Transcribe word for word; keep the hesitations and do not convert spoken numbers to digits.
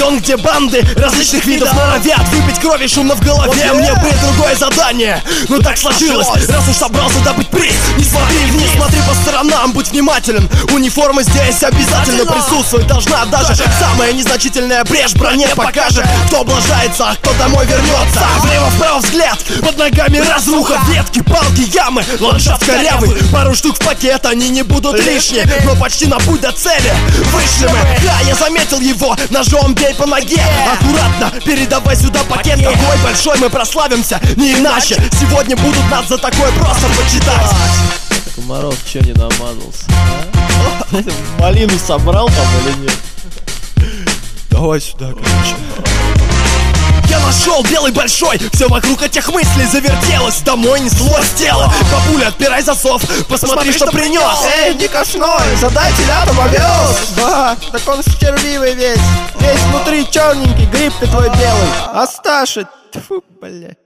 район, где банды различных видов норовят выпить крови, шумно в голове. Мне бы другое задание, но так сложилось. Раз уж собрался добыть приз, не смотри вниз, смотри по сторонам, будь внимателен. Униформа здесь обязательно присутствует. Должна даже самая незначительная брешь в броне покажет, кто облажается, а кто домой вернется. Влево-вправо взгляд, под ногами разруха, ветки, палки, ямы, ландшафт корявый. Пару штук в пакет, они не будут лишние, но почти на путь до цели вышли мы. Да, я заметил его, ножом бей по ноге. Аккуратно, передавай сюда пакет. Такой большой, мы прославимся, не иначе. Сегодня будут нас за такое просто почитать. Комаров че не намазался, а? Малину собрал там или нет? Давай сюда, короче. Я нашел белый большой, все вокруг этих мыслей завертелось. Домой неслось тело. Бабуля, отпирай засов, посмотри, Посмотри что, что принес. Эй, не кошной, задай телятам овес. Да, так он червивый весь. Весь внутри черненький, гриб ты твой белый. А Сташа, тьфу, блядь.